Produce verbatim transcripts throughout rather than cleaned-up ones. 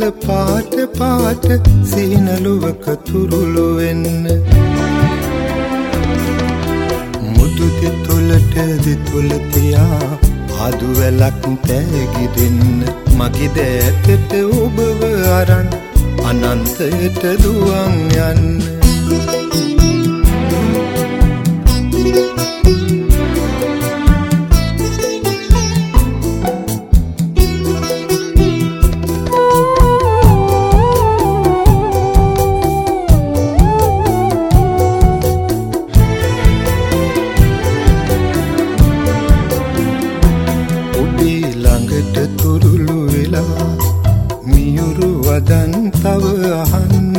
පාට පාට සීනලුවක තුරුළු වෙන්න මුදු දෙතුලට දෙතුල තියා ආදු වැලක් තෑගි දෙන්න මගේ දෑතට ඔබව අරන් අනන්තයට දුවන් යන්න ළඟට තුරුළු වෙලා මියුරු වදන් තව අහන්න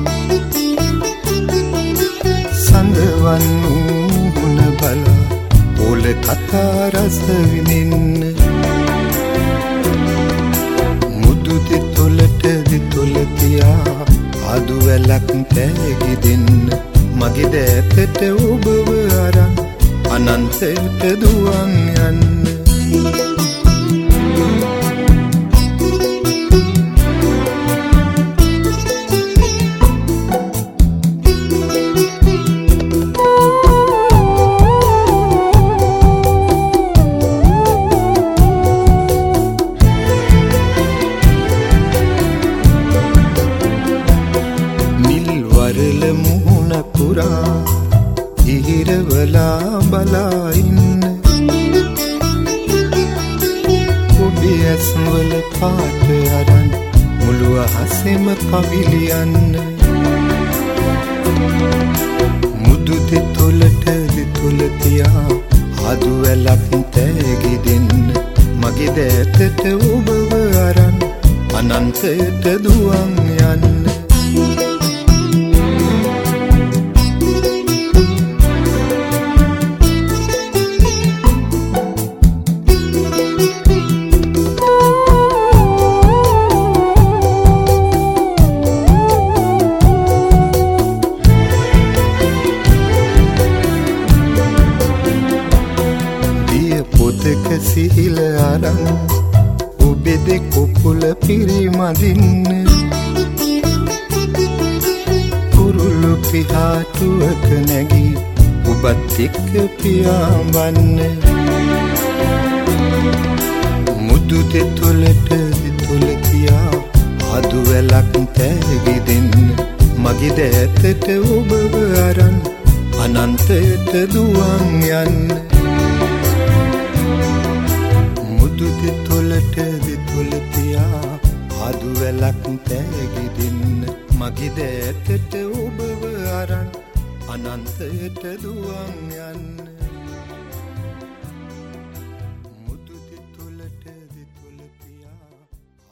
සඳවන් මුහුණ බලා පොළ කතා රස විඳින්න මුදු දෙතොලට දෙතොල තියා ආදු වැලක් තෑගි දෙන්න මගේ දෑතට ඔබව අරන් අනන්තයට දුවන් යන්න වරල මුහුණ පුරා ඉහිරවලා බලා ඉන්න ඔබේ ඇස්වල පාට අරන් මුළු අහසෙම පවිලියන්න මුදු දෙතොලට දෙතොල තියා ආදු වැලක් තෑගි දෙන්න මගේ දෑතට ඔබව අරන් අනන්තයට දුවන් යන්න පොතක සිහිල අරන් ඔබේ දෙකොපුල පිරිමදින්න කුරුළු පිහාටුවක නැගී ඔබත් එක්ක පියාඹන්න මුදු දෙතොලට දෙතොල තියා ආදු වැලක් තෑගි දෙන්න මගේ දෑතට ඔබව අරන් අනන්තයට දුවන් යන්න මුදු දෙතොලට දෙතොල තියා ආදු වැලක් තෑගි දෙන්න මගේ දෑතට ඔබව අරන් අනන්තයට දුවන් යන්න